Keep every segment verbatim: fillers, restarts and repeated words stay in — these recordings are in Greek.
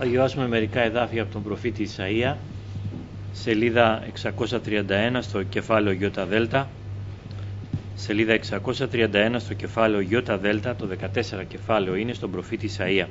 Θα διαβάσουμε μερικά εδάφια από τον προφήτη Ισαΐα, σελίδα εξακόσια τριάντα ένα στο κεφάλαιο ΙΔ, σελίδα εξακόσια τριάντα ένα στο κεφάλαιο ΙΔ, το δεκατέσσερα κεφάλαιο είναι στον προφήτη Ισαΐα.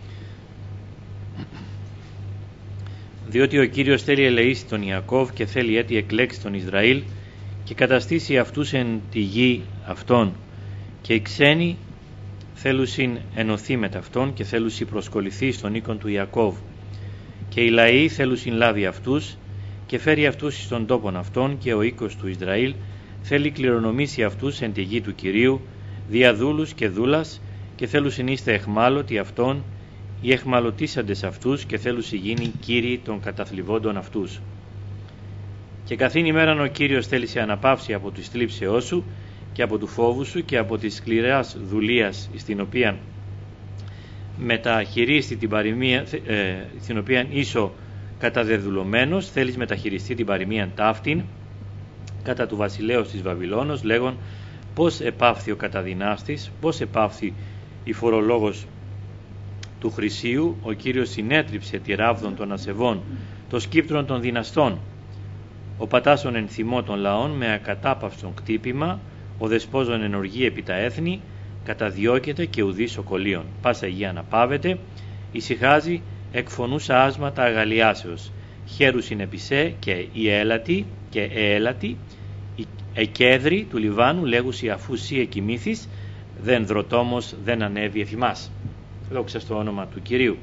Διότι ο Κύριος θέλει ελεήσει τον Ιακώβ και θέλει έτη εκλέξει τον Ισραήλ και καταστήσει αυτούς εν τη γη αυτών, και οι ξένοι θέλουσιν ενωθεί με ταυτόν και θέλουσι προσκοληθεί στον οίκον του Ιακώβ, και οι λαοί θέλουσιν λάβει αυτούς και φέρει αυτούς στον τόπον αυτών, και ο οίκος του Ισραήλ θέλει κληρονομήσει αυτούς εν τη γη του Κυρίου δια δούλους και δούλας, και θέλουσιν είστε εχμάλωτοι αυτών οι εχμαλωτήσαντες αυτούς, και θέλουσι γίνει κύριοι των καταθλιβόντων αυτούς. Και καθήν ημέραν ο Κύριος θέλησε αναπαύσει από τη θλίψεώς σου και από του φόβου σου και από τη σκληράς δουλείας στην οποία μεταχειρίστη την παροιμία, ε, στην οποία ίσο καταδεδουλωμένος θέλεις μεταχειριστεί την παροιμίαν ταύτην κατά του βασιλέως της Βαβυλώνος, λέγον πώς επάφθη ο καταδυνάστης, πώς επάφθη η φορολόγος του Χρυσίου. Ο Κύριος συνέτριψε τη ράβδον των ασεβών, το σκύπτρον των δυναστών, ο πατάσων εν θυμό των λαών με ακατάπαυστον κτύπημα, ο δεσπόζων εν οργή επί τα έθνη, καταδιώκεται και ουδής οκολίων. Πάσα υγεία αναπάβεται, ησυχάζει εκφωνούσα άσματα αγαλιάσεως. Χέρουσιν επισέ και η έλατη και έελατη, η εκέδρη του Λιβάνου λέγουσι αφού σύ εκοιμήθης, δεν δροτόμος δεν ανέβει εφημάς. Δόξα στο όνομα του Κυρίου.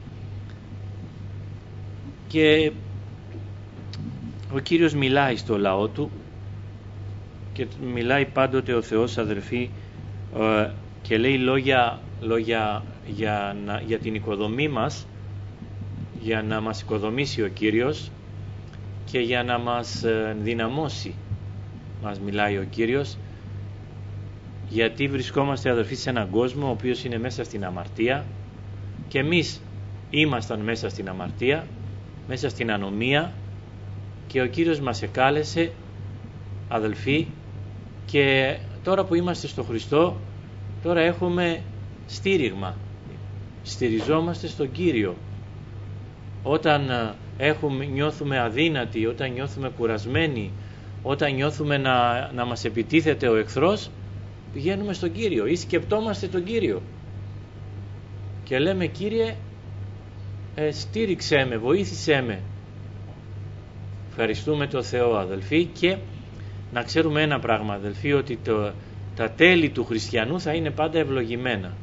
Και ο Κύριος μιλάει στο λαό του, και μιλάει πάντοτε ο Θεός, αδερφοί, και λέει λόγια, λόγια για, να, για την οικοδομή μας, για να μας οικοδομήσει ο Κύριος και για να μας δυναμώσει. Μας μιλάει ο Κύριος, γιατί βρισκόμαστε, αδερφοί, σε έναν κόσμο ο οποίος είναι μέσα στην αμαρτία, και εμείς ήμασταν μέσα στην αμαρτία, μέσα στην ανομία, και ο Κύριος μας εκάλεσε, αδελφοί, και τώρα που είμαστε στο Χριστό, τώρα έχουμε στήριγμα, στηριζόμαστε στον Κύριο. Όταν έχουμε, νιώθουμε αδύνατοι, όταν νιώθουμε κουρασμένοι, όταν νιώθουμε να, να μας επιτίθεται ο εχθρός, πηγαίνουμε στον Κύριο ή σκεπτόμαστε τον Κύριο και λέμε Κύριε, ε, στήριξέ με, βοήθησέ με. Ευχαριστούμε τον Θεό, αδελφοί, και να ξέρουμε ένα πράγμα, αδελφοί, ότι το, τα τέλη του χριστιανού θα είναι πάντα ευλογημένα,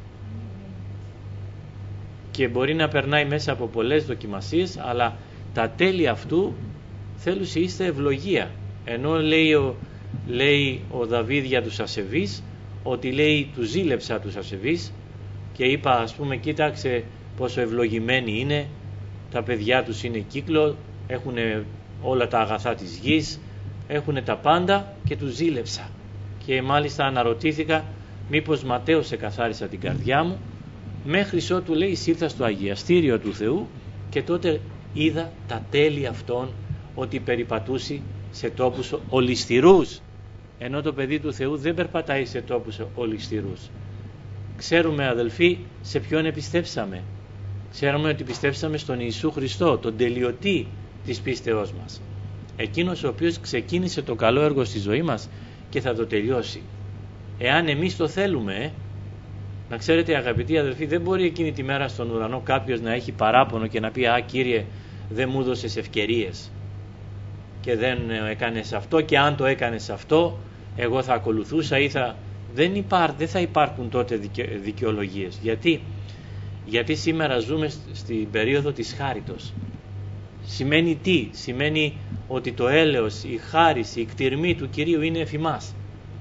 και μπορεί να περνάει μέσα από πολλές δοκιμασίες, αλλά τα τέλη αυτού θέλουσι είστε ευλογία. Ενώ λέει ο, λέει ο Δαβίδ για τους ασεβείς, ότι λέει τους ζήλεψα τους ασεβείς, και είπα, ας πούμε, κοίταξε πόσο ευλογημένοι είναι, τα παιδιά τους είναι κύκλο, έχουν όλα τα αγαθά της γης, έχουν τα πάντα, και τους ζήλεψα. Και μάλιστα αναρωτήθηκα μήπως Ματέος εκαθάρισα την καρδιά μου, μέχρι ότου, λέει, ήρθα στο αγιαστήριο του Θεού, και τότε είδα τα τέλη αυτών, ότι περιπατούσι σε τόπους ολισθηρούς, ενώ το παιδί του Θεού δεν περπατάει σε τόπους ολισθηρούς. Ξέρουμε, αδελφοί, σε ποιον επιστέψαμε. Ξέρουμε ότι πιστέψαμε στον Ιησού Χριστό, τον τελειωτή της πίστεώς μας, εκείνος ο οποίος ξεκίνησε το καλό έργο στη ζωή μας και θα το τελειώσει, εάν εμείς το θέλουμε. ε. Να ξέρετε, αγαπητοί αδελφοί, δεν μπορεί εκείνη τη μέρα στον ουρανό κάποιος να έχει παράπονο και να πει «Α, Κύριε, δεν μου έδωσες ευκαιρίες και δεν έκανες αυτό, και αν το έκανες αυτό εγώ θα ακολουθούσα ή θα...» Δεν, υπάρ, δεν θα υπάρχουν τότε δικαι, δικαιολογίες. Γιατί? Γιατί σήμερα ζούμε στην περίοδο της χάριτος. Σημαίνει τι? Σημαίνει ότι το έλεος, η χάριση, η κτηρμή του Κυρίου είναι εφ' ημάς.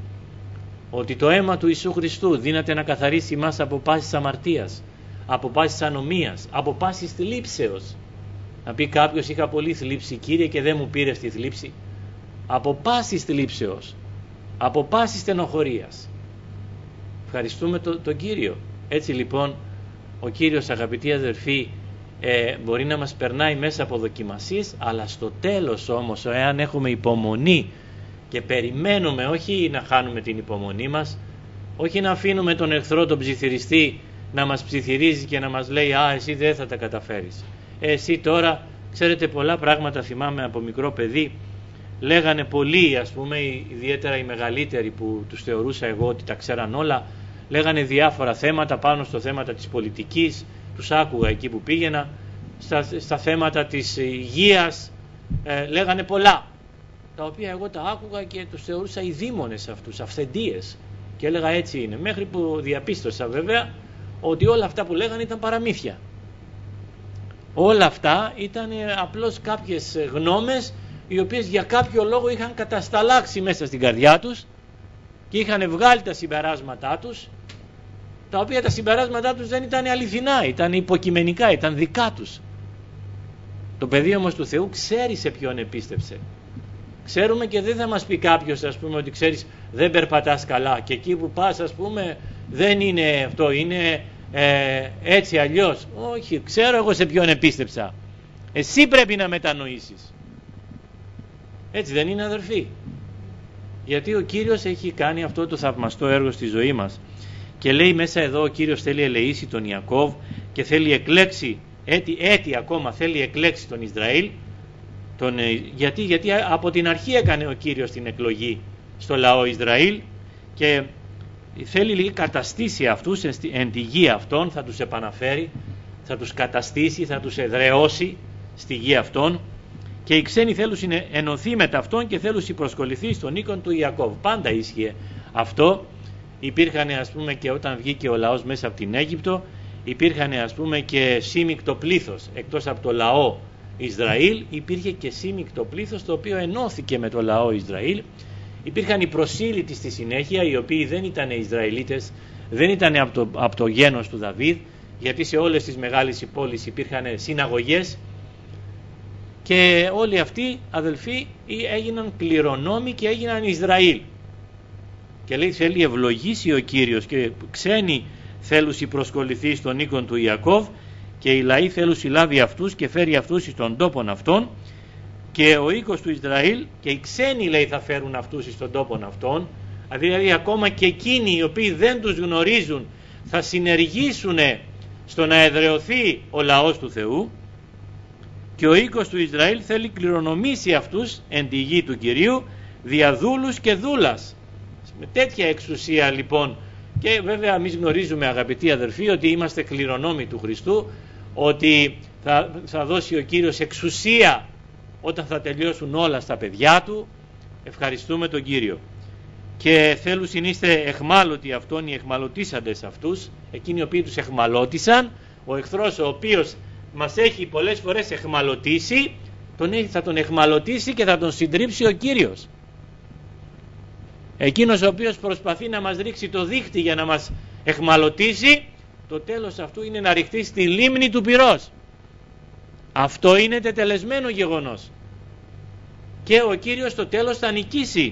Ότι το αίμα του Ιησού Χριστού δύναται να καθαρίσει εμάς από πάσης αμαρτίας, από πάσης ανομίας, από πάσης θλίψεως. Να πει κάποιος, είχα πολύ θλίψη, Κύριε, και δεν μου πήρες τη θλίψη. Από πάσης θλίψεως, από πάσης στενοχωρίας. Ευχαριστούμε τον το Κύριο. Έτσι λοιπόν ο Κύριος, αγαπητοί αδερφοί, ε, μπορεί να μας περνάει μέσα από δοκιμασίες, αλλά στο τέλος όμως, εάν έχουμε υπομονή και περιμένουμε, όχι να χάνουμε την υπομονή μας, όχι να αφήνουμε τον εχθρό, τον ψιθυριστή, να μας ψιθυρίζει και να μας λέει «Α, εσύ δεν θα τα καταφέρεις». Εσύ τώρα, ξέρετε, πολλά πράγματα θυμάμαι από μικρό παιδί, λέγανε πολλοί, ας πούμε, ιδιαίτερα οι μεγαλύτεροι που τους θεωρούσα εγώ ότι τα ξέραν όλα, λέγανε διάφορα θέματα πάνω στο θέματα της πολιτικής, τους άκουγα εκεί που πήγαινα, στα, στα θέματα της υγείας, ε, λέγανε πολλά, τα οποία εγώ τα άκουγα και τους θεωρούσα οι δήμονες αυτούς, αυθεντίες, και έλεγα έτσι είναι, μέχρι που διαπίστωσα βέβαια ότι όλα αυτά που λέγανε ήταν παραμύθια. Όλα αυτά ήταν απλώς κάποιες γνώμες οι οποίες για κάποιο λόγο είχαν κατασταλάξει μέσα στην καρδιά τους και είχαν βγάλει τα συμπεράσματά τους, τα οποία τα συμπεράσματά τους δεν ήταν αληθινά, ήταν υποκειμενικά, ήταν δικά τους. Το παιδί όμως του Θεού ξέρει σε ποιον επίστεψε. Ξέρουμε και δεν θα μας πει κάποιος, ας πούμε, ότι ξέρεις δεν περπατάς καλά και εκεί που πας, ας πούμε, δεν είναι αυτό, είναι ε, έτσι αλλιώς. Όχι, ξέρω εγώ σε ποιον επίστεψα. Εσύ πρέπει να μετανοήσεις. Έτσι δεν είναι, αδερφοί? Γιατί ο Κύριος έχει κάνει αυτό το θαυμαστό έργο στη ζωή μας. Και λέει μέσα εδώ ο Κύριος θέλει ελεήσει τον Ιακώβ και θέλει εκλέξει, έτη, έτη ακόμα θέλει εκλέξει τον Ισραήλ. Τον, γιατί, γιατί από την αρχή έκανε ο Κύριος την εκλογή στο λαό Ισραήλ και θέλει λίγη καταστήσει αυτούς εν τη γη αυτών, θα τους επαναφέρει, θα τους καταστήσει, θα τους εδραιώσει στη γη αυτών, και οι ξένοι θέλουν ενωθεί με αυτόν και θέλουν προσκοληθεί στον οίκον του Ιακώβ. Πάντα ίσχυε αυτό. Υπήρχαν, ας πούμε, και όταν βγήκε ο λαός μέσα από την Αίγυπτο, υπήρχαν, ας πούμε, και σύμικτο πλήθος. Εκτός από το λαό Ισραήλ υπήρχε και σύμικτο πλήθος το οποίο ενώθηκε με το λαό Ισραήλ. Υπήρχαν οι προσήλυτοι στη συνέχεια, οι οποίοι δεν ήταν Ισραηλίτες, δεν ήταν από το, από το γένος του Δαβίδ, γιατί σε όλες τις μεγάλες πόλεις υπήρχαν συναγωγές και όλοι αυτοί, αδελφοί, έγιναν κληρονόμοι και έγιναν Ισραήλ. Και λέει θέλει ευλογήσει ο Κύριος και ξένοι θέλουσι προσκοληθεί στον οίκον του Ιακώβ και οι λαοί θέλουσι λάβει αυτούς και φέρει αυτούς στον τόπον αυτών, και ο οίκος του Ισραήλ και οι ξένοι, λέει, θα φέρουν αυτούς στον τόπον αυτών, δηλαδή ακόμα και εκείνοι οι οποίοι δεν τους γνωρίζουν θα συνεργήσουν στο να εδραιωθεί ο λαός του Θεού, και ο οίκος του Ισραήλ θέλει κληρονομήσει αυτούς εν τη γη του Κυρίου δια δούλους και δούλας. Με τέτοια εξουσία λοιπόν, και βέβαια εμείς γνωρίζουμε, αγαπητοί αδερφοί, ότι είμαστε κληρονόμοι του Χριστού, ότι θα, θα δώσει ο Κύριος εξουσία όταν θα τελειώσουν όλα στα παιδιά του. Ευχαριστούμε τον Κύριο. Και θέλουν είστε εχμάλωτοι αυτών, οι εχμαλωτήσαντες αυτούς, εκείνοι οι οποίοι τους εχμαλώτησαν. Ο εχθρός ο οποίος μας έχει πολλές φορές εχμαλωτήσει, τον έχει, θα τον εχμαλωτήσει και θα τον συντρίψει ο Κύριος. Εκείνος ο οποίος προσπαθεί να μας ρίξει το δίχτυ για να μας εχμαλωτήσει, το τέλος αυτού είναι να ριχτεί στη λίμνη του πυρός. Αυτό είναι τετελεσμένο γεγονός. Και ο Κύριος στο τέλος θα νικήσει.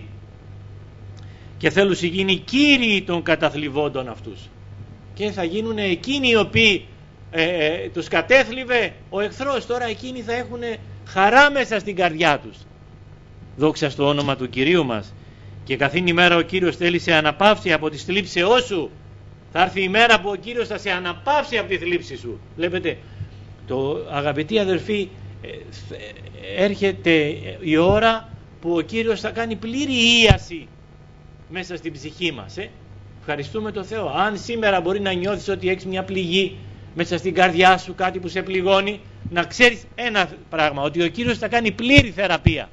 Και θέλουν να γίνει κύριοι των καταθλιβόντων αυτούς. Και θα γίνουν εκείνοι οι οποίοι ε, ε, τους κατέθλιβε ο εχθρός. Τώρα εκείνοι θα έχουν χαρά μέσα στην καρδιά τους. Δόξα στο όνομα του Κυρίου μας. Και καθήν ημέρα ο Κύριος θέλει σε αναπαύσει από τη θλίψεώ σου. Θα έρθει η μέρα που ο Κύριος θα σε αναπαύσει από τη θλίψη σου. Βλέπετε, το, αγαπητοί αδερφοί, έρχεται η ώρα που ο Κύριος θα κάνει πλήρη ίαση μέσα στην ψυχή μας. Ε. Ευχαριστούμε τον Θεό. Αν σήμερα μπορεί να νιώθεις ότι έχεις μια πληγή μέσα στην καρδιά σου, κάτι που σε πληγώνει, να ξέρεις ένα πράγμα, ότι ο Κύριος θα κάνει πλήρη θεραπεία.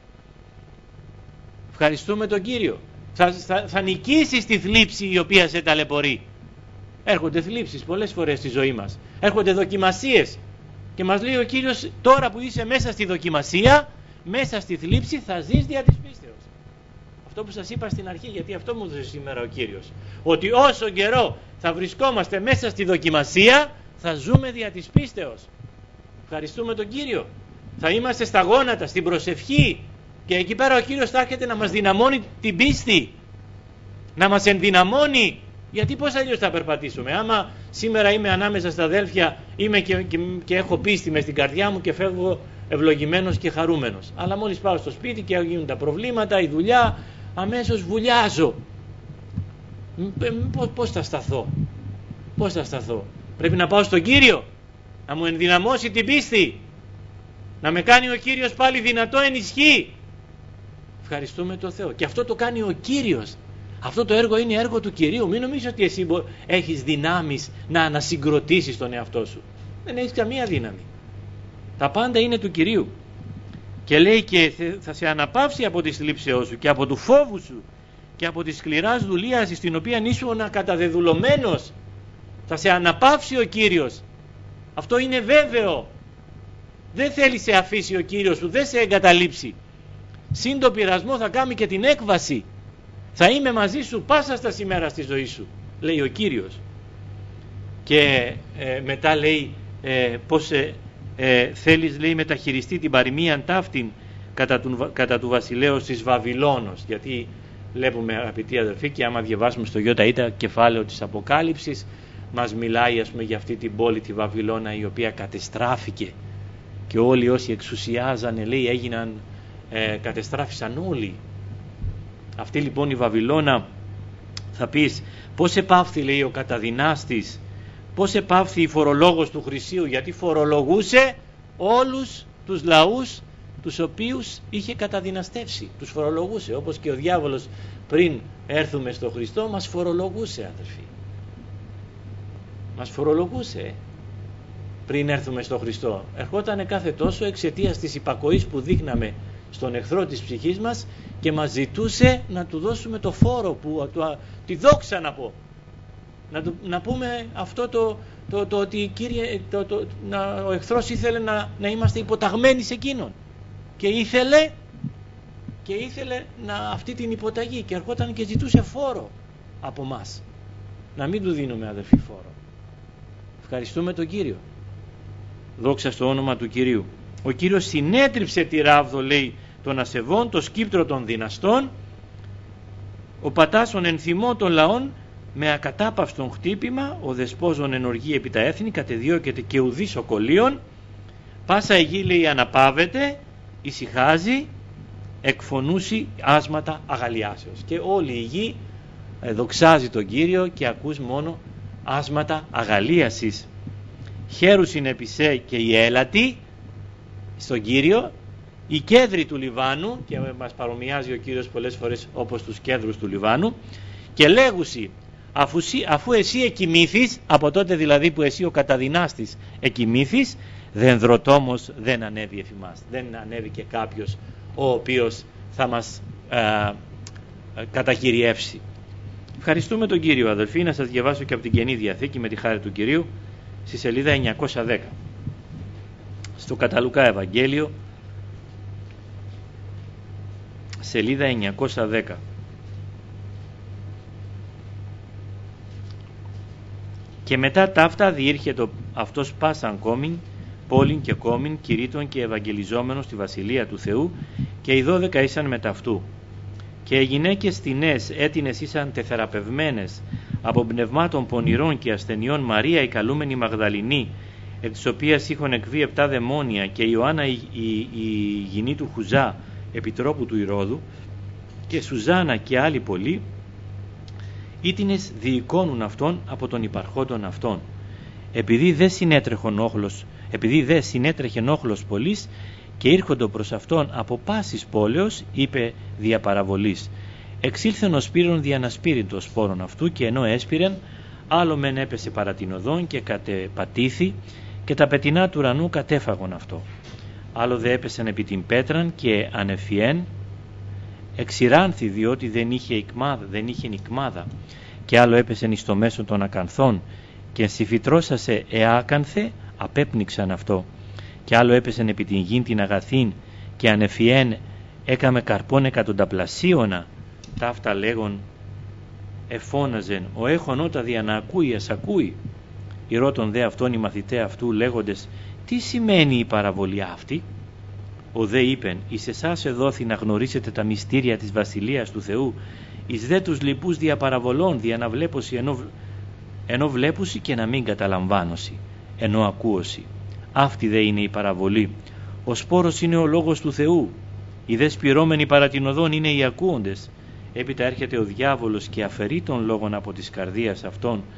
Ευχαριστούμε τον Κύριο. Θα, θα, θα νικήσεις τη θλίψη η οποία σε ταλαιπωρεί. Έρχονται θλίψεις πολλές φορές στη ζωή μας. Έρχονται δοκιμασίες. Και μας λέει ο Κύριος, τώρα που είσαι μέσα στη δοκιμασία, μέσα στη θλίψη, θα ζεις δια της πίστεως. Αυτό που σας είπα στην αρχή, γιατί αυτό μου έδωσε σήμερα ο Κύριος. Ότι όσο καιρό θα βρισκόμαστε μέσα στη δοκιμασία, θα ζούμε δια της πίστεως. Ευχαριστούμε τον Κύριο. Θα είμαστε στα γόνατα, στην προσευχή. Και εκεί πέρα ο Κύριος θα έρχεται να μας δυναμώνει την πίστη. Να μας ενδυναμώνει. Γιατί πώς αλλιώς θα περπατήσουμε? Άμα σήμερα είμαι ανάμεσα στα αδέλφια, είμαι και, και, και έχω πίστη μες στην καρδιά μου και φεύγω ευλογημένος και χαρούμενος. Αλλά μόλις πάω στο σπίτι και γίνουν τα προβλήματα, η δουλειά, αμέσως βουλιάζω. Πώς θα σταθώ? Πώς θα σταθώ? Πρέπει να πάω στον Κύριο, να μου ενδυναμώσει την πίστη, να με κάνει ο Κύριος πάλι δυνατό εν ισχύ. Ευχαριστούμε τον Θεό. Και αυτό το κάνει ο Κύριος. Αυτό το έργο είναι έργο του Κυρίου. Μην νομίζεις ότι εσύ έχεις δυνάμεις να ανασυγκροτήσεις τον εαυτό σου. Δεν έχεις καμία δύναμη. Τα πάντα είναι του Κυρίου. Και λέει και θα σε αναπαύσει από τη θλίψεώ σου και από του φόβου σου και από τη σκληράς δουλείας στην οποία ήσουν καταδεδουλωμένος. Θα σε αναπαύσει ο Κύριος. Αυτό είναι βέβαιο. Δεν θέλει σε αφήσει ο Κύριος σου, δεν σε εγκαταλείψει. Συν το πειρασμό θα κάνει και την έκβαση. Θα είμαι μαζί σου πάσα στα ημέρα στη ζωή σου, λέει ο Κύριος. Και ε, μετά λέει ε, πως ε, ε, θέλεις, λέει, μεταχειριστεί την παροιμίαν ταύτην κατά του, κατά του βασιλέως της Βαβυλώνος. Γιατί βλέπουμε, αγαπητοί αδελφοί, και άμα διαβάσουμε στο Ιώτα κεφάλαιο της Αποκάλυψης, μας μιλάει, ας πούμε, για αυτή την πόλη τη Βαβυλώνα, η οποία κατεστράφηκε και όλοι όσοι εξουσιάζανε, λέει, έγιναν, ε, κατεστράφησαν όλοι. Αυτή λοιπόν η Βαβυλώνα, θα πεις, πώς επάφθη, λέει, ο καταδυνάστης, πώς επάφθη η φορολόγος του Χρυσίου, γιατί φορολογούσε όλους τους λαούς τους οποίους είχε καταδυναστεύσει, τους φορολογούσε, όπως και ο διάβολος πριν έρθουμε στο Χριστό μας φορολογούσε, αδερφοί. Μας φορολογούσε πριν έρθουμε στο Χριστό. Ερχόταν κάθε τόσο εξαιτίας της υπακοής που δείχναμε στον εχθρό της ψυχής μας και μας ζητούσε να του δώσουμε το φόρο, που, το, τη δόξα να πω. Να, του, να πούμε αυτό το, το, το ότι Κύριε, το, το, να, ο εχθρός ήθελε να, να είμαστε υποταγμένοι σε εκείνον. Και ήθελε, και ήθελε να, αυτή την υποταγή και ερχόταν και ζητούσε φόρο από μας. Να μην του δίνουμε, αδερφοί, φόρο. Ευχαριστούμε τον Κύριο. Δόξα στο όνομα του Κυρίου. Ο Κύριος συνέτριψε τη ράβδο, λέει, των ασεβών, το σκύπτρο των δυναστών, ο πατάσων ενθυμών των λαών, με ακατάπαυστον χτύπημα, ο δεσπόζων ενοργή επί τα έθνη, κατεδιώκεται και ουδής οκολίων, πάσα η γη, λέει, αναπαύεται, ησυχάζει, εκφωνούσει άσματα αγαλιάσεως. Και όλη η γη δοξάζει τον Κύριο και ακούς μόνο άσματα αγαλίασης. Χαίρουσιν επισέ και οι έλατοι στον Κύριο, οι κέδροι του Λιβάνου, και μας παρομοιάζει ο Κύριος πολλές φορές όπως τους κέδρους του Λιβάνου, και λέγουσι, αφού, αφού εσύ εκοιμήθεις, από τότε δηλαδή που εσύ ο καταδυνάστης εκοιμήθεις, δενδροτόμος δεν ανέβη εφημάς. Δεν ανέβηκε κάποιος ο οποίος θα μας ε, ε, καταχυριεύσει. Ευχαριστούμε τον Κύριο, αδελφοί. Να σας διαβάσω και από την Καινή Διαθήκη με τη χάρη του Κυρίου, στη σελίδα εννιακόσια δέκα, στο Καταλουκά Ευαγγέλιο, σελίδα εννιακόσια δέκα. Και μετά ταύτα διήρχεται αυτός πάσαν κόμιν, πόλην και κόμιν, κηρύττων και ευαγγελιζόμενος στη Βασιλεία του Θεού, και οι δώδεκα ήσαν μετά αυτού. Και οι γυναίκες τινές έτινες ήσαν τεθεραπευμένες από πνευμάτων πονηρών και ασθενειών, Μαρία η καλούμενη Μαγδαληνή, εκ της οποίας είχαν εκβεί επτά δαιμόνια, και η Ιωάννα η, η, η γυνή του Χουζά, επιτρόπου του Ηρώδου, και Σουζάνα και άλλοι πολλοί, ήτινες διεικόνουν αυτόν από τον υπαρχόντων αυτών. Επειδή δεν συνέτρεχον όχλος, επειδή δεν συνέτρεχε όχλος πολλής, και ήρχοντο προς αυτόν από πάσης πόλεως, είπε διαπαραβολής. Εξήλθεν ο σπύρον διανασπύριν το σπόρον αυτού, και ενώ έσπηρεν, άλλο μεν έπεσε παρά την οδόν και κατεπατήθη, και τα πετεινά του ουρανού κατέφαγον αυτό. Άλλο δε έπεσεν επί την πέτραν και ανεφιέν, εξηράνθη διότι δεν είχε ικμάδα, δεν είχε νικμάδα, και άλλο έπεσεν εις το μέσο των ακανθών, και συμφυτρώσασε εάκανθε, απέπνιξαν αυτό, και άλλο έπεσεν επί την γην την αγαθήν, και ανεφιέν έκαμε καρπών εκατονταπλασίωνα. Ταύτα λέγον εφώναζεν, ο έχων ότα δια να ακούει, ας ακούει. Ηρώτων δε αυτόν οι μαθητέ αυτού λέγοντες, τι σημαίνει η παραβολή αυτή? Ο δε είπεν, εις εσάς εδόθη να γνωρίσετε τα μυστήρια της Βασιλείας του Θεού, εις δε τους λοιπούς διαπαραβολών, δια να βλέπωση ενώ, ενώ βλέπουσι και να μην καταλαμβάνωσι, ενώ ακούωσι. Αυτή δε είναι η παραβολή. Ο σπόρος είναι ο λόγος του Θεού. Οι δε σπυρώμενοι παρά την οδόν είναι οι ακούοντες. Έπειτα έρχεται ο διάβολος και αφαιρεί τον λόγον από της καρδίας αυτών,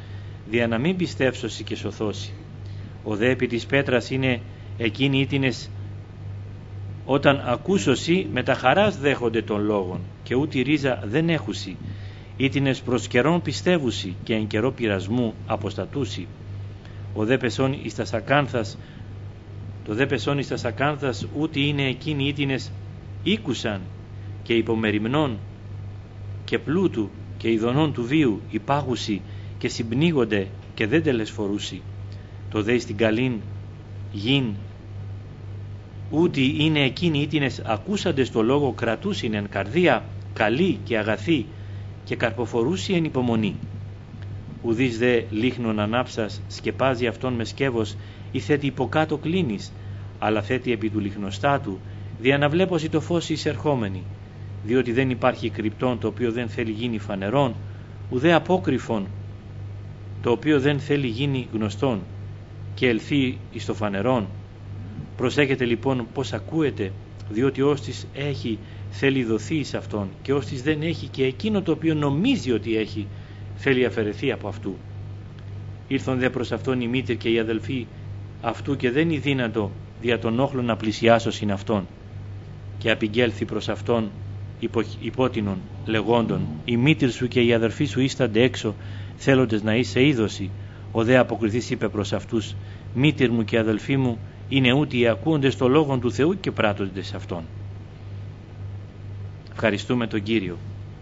δια να μην πιστεύσωσι και σωθώσει. Ο δε επί της πέτρας είναι εκείνοι ήτινες όταν ακούσωσι με τα χαράς δέχονται των λόγων και ούτη ρίζα δεν έχουσι, ήτινες προς καιρόν πιστεύουσι και εν καιρό πειρασμού αποστατούσι. Ο δε πεσόν εις τα σακάνθας, το δε πεσόν εις τα σακάνθας ούτι είναι εκείνοι ήτινες ήκουσαν και υπομεριμνών και πλούτου και ειδονών του βίου υπάγουσι και συμπνίγονται και δεν τελεσφορούσι. Το δε στην καλήν γιν ούτι είναι εκείνοι ήτινες ακούσαντες το λόγο κρατούσιν εν καρδία καλή και αγαθή και καρποφορούσι εν υπομονή. Ουδείς δε λίχνον ανάψας σκεπάζει αυτόν με σκεύος ή θέτει υποκάτω κλίνης, αλλά θέτει επί του λιχνοστάτου δια να βλέπωση το φως εισερχόμενη, διότι δεν υπάρχει κρυπτόν το οποίο δεν θέλει γίνει φανερόν, ουδέ απόκρυφον το οποίο δεν θέλει γίνει γνωστόν και ελθεί εις το φανερόν. Προσέχετε λοιπόν πως ακούετε, διότι όστις έχει θέλει δοθεί εις αυτόν και όστις δεν έχει και εκείνο το οποίο νομίζει ότι έχει θέλει αφαιρεθεί από αυτού. Ήρθον δε προς αυτόν οι μήτροι και οι αδελφοί αυτού και δεν είναι δύνατο δια τον όχλο να πλησιάσω συν αυτόν, και απηγγέλθη προς αυτόν υπο, υπότινον λεγόντων η μήτρη σου και οι αδελφοί σου ίστανται έξω θέλοντες να είσαι είδωση. Ο δε αποκριθής είπε προς αυτούς, μήτρη μου και αδελφοί μου είναι ούτι οι ακούοντες το λόγον του Θεού και πράττονται σε αυτόν. Ευχαριστούμε τον Κύριο.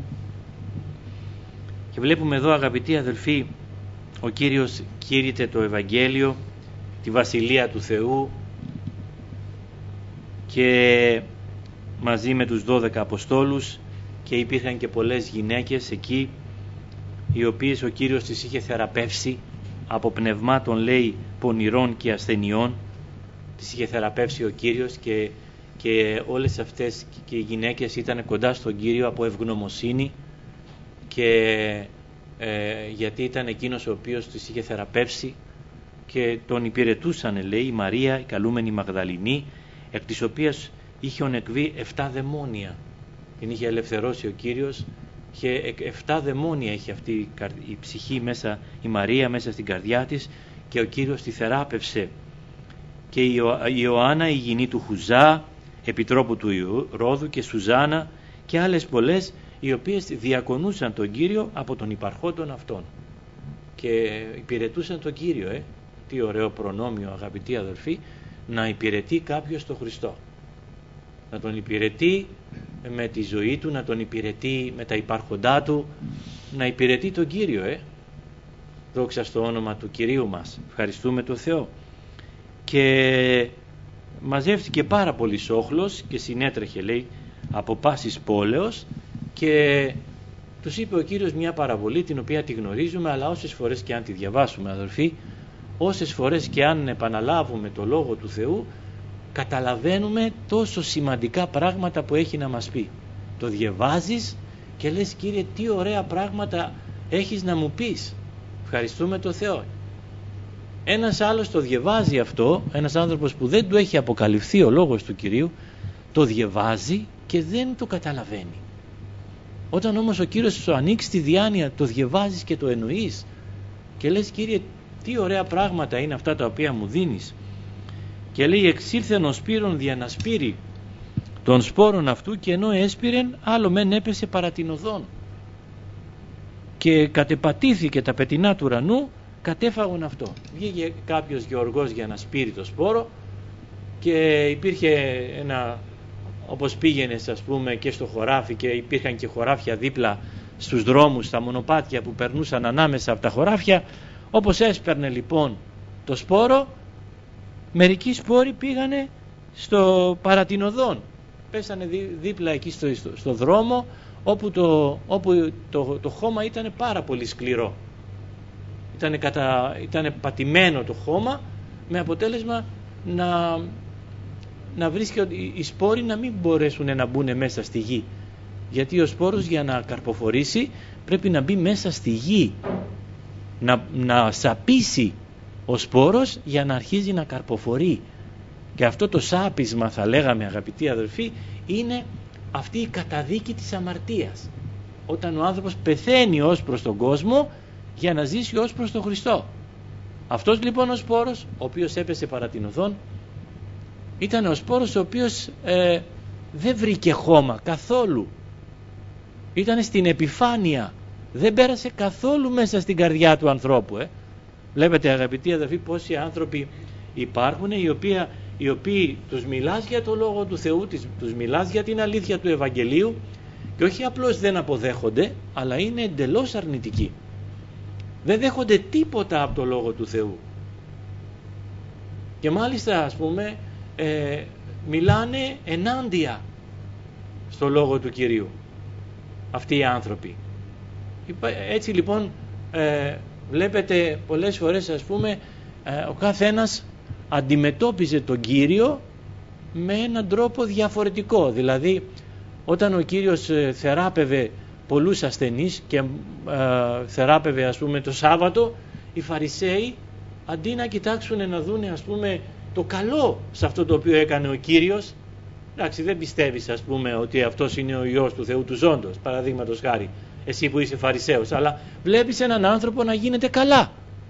Και βλέπουμε εδώ, αγαπητοί αδελφοί, ο Κύριος κήρυτε το Ευαγγέλιο, τη Βασιλεία του Θεού, και μαζί με τους δώδεκα Αποστόλους, και υπήρχαν και πολλές γυναίκες εκεί οι οποίες ο Κύριος τις είχε θεραπεύσει από πνευμάτων, λέει, πονηρών και ασθενειών. Τις είχε θεραπεύσει ο Κύριος και, και όλες αυτές και οι γυναίκες ήταν κοντά στον Κύριο από ευγνωμοσύνη, και ε, γιατί ήταν εκείνος ο οποίος τις είχε θεραπεύσει, και τον υπηρετούσαν, λέει, η Μαρία, η καλούμενη Μαγδαληνή, εκ της οποίας είχε εκβεί εφτά δαιμόνια. Την είχε ελευθερώσει ο Κύριος, και εφτά δαιμόνια είχε αυτή η ψυχή μέσα, η Μαρία μέσα στην καρδιά της, και ο Κύριος τη θεράπευσε. Και η Ιωάννα, η γυνή του Χουζά, επιτρόπου του Ρόδου, και Σουζάνα και άλλες πολλές, οι οποίες διακονούσαν τον Κύριο από τον υπαρχόντων αυτών και υπηρετούσαν τον Κύριο. ε. Τι ωραίο προνόμιο, αγαπητοί αδελφοί, να υπηρετεί κάποιος τον Χριστό, να τον υπηρετεί με τη ζωή του, να τον υπηρετεί με τα υπάρχοντά του, να υπηρετεί τον Κύριο. ε. Δόξα στο όνομα του Κυρίου μας. Ευχαριστούμε τον Θεό. Και μαζεύτηκε πάρα πολύ όχλος και συνέτρεχε, λέει, από πάσης πόλεως, και τους είπε ο Κύριος μια παραβολή την οποία τη γνωρίζουμε, αλλά όσες φορές και αν τη διαβάσουμε, αδελφοί, όσες φορές και αν επαναλάβουμε το Λόγο του Θεού, καταλαβαίνουμε τόσο σημαντικά πράγματα που έχει να μας πει. Το διαβάζεις και λες, Κύριε, τι ωραία πράγματα έχεις να μου πεις. Ευχαριστούμε τον Θεό. Ένας άλλος το διαβάζει αυτό, ένας άνθρωπος που δεν του έχει αποκαλυφθεί ο λόγος του Κυρίου, το διαβάζει και δεν το καταλαβαίνει. Όταν όμως ο Κύριος σου ανοίξει τη διάνοια, το διαβάζεις και το εννοείς και λες, Κύριε, τι ωραία πράγματα είναι αυτά τα οποία μου δίνεις. Και λέει, εξήλθεν ο σπύρον δια να σπείρει των σπόρων αυτού, και ενώ έσπηρεν, άλλο μεν έπεσε παρά την οδόν, και κατεπατήθηκε τα πετεινά του ουρανού, κατέφαγον αυτό. Βγήκε κάποιος γεωργός για να σπείρει το σπόρο, και υπήρχε ένα, όπως πήγαινες ας πούμε και στο χωράφι, και υπήρχαν και χωράφια δίπλα στους δρόμους, στα μονοπάτια που περνούσαν ανάμεσα από τα χωράφια. Όπως έσπερνε λοιπόν το σπόρο, μερικοί σπόροι πήγανε στο παρατηνοδόν, πέσανε δί, δίπλα εκεί στο, στο, στο δρόμο, όπου, το, όπου το, το χώμα ήταν πάρα πολύ σκληρό. Ήτανε, κατα, ήτανε πατημένο το χώμα, με αποτέλεσμα να, να βρίσκει ότι οι σπόροι να μην μπορέσουν να μπουν μέσα στη γη, γιατί ο σπόρος για να καρποφορήσει πρέπει να μπει μέσα στη γη, να, να σαπίσει ο σπόρος για να αρχίζει να καρποφορεί. Και αυτό το σάπισμα, θα λέγαμε αγαπητοί αδελφοί, είναι αυτή η καταδίκη της αμαρτίας. Όταν ο άνθρωπος πεθαίνει ως προς τον κόσμο για να ζήσει ως προς τον Χριστό. Αυτός λοιπόν ο σπόρος, ο οποίος έπεσε παρά την οδόν, ήταν ο σπόρος ο οποίος ε, δεν βρήκε χώμα καθόλου. Ήταν στην επιφάνεια, δεν πέρασε καθόλου μέσα στην καρδιά του ανθρώπου. Ε. Βλέπετε αγαπητοί αδελφοί πόσοι άνθρωποι υπάρχουν οι οποίοι, οι οποίοι τους μιλάς για το Λόγο του Θεού, τους μιλάς για την αλήθεια του Ευαγγελίου και όχι απλώς δεν αποδέχονται, αλλά είναι εντελώς αρνητικοί. Δεν δέχονται τίποτα από το Λόγο του Θεού. Και μάλιστα ας πούμε ε, μιλάνε ενάντια στο Λόγο του Κυρίου αυτοί οι άνθρωποι. Έτσι λοιπόν ε, βλέπετε πολλές φορές ας πούμε ε, ο καθένας αντιμετώπιζε τον Κύριο με έναν τρόπο διαφορετικό. Δηλαδή όταν ο Κύριος ε, θεράπευε πολλούς ασθενείς και ε, θεράπευε ας πούμε το Σάββατο, οι Φαρισαίοι αντί να κοιτάξουν να δούνε ας πούμε το καλό σε αυτό το οποίο έκανε ο Κύριος, εντάξει δεν πιστεύεις ας πούμε ότι αυτός είναι ο Υιός του Θεού του ζώντος, παραδείγματος χάρη εσύ που είσαι Φαρισαίος, αλλά βλέπεις έναν άνθρωπο να γίνεται καλά.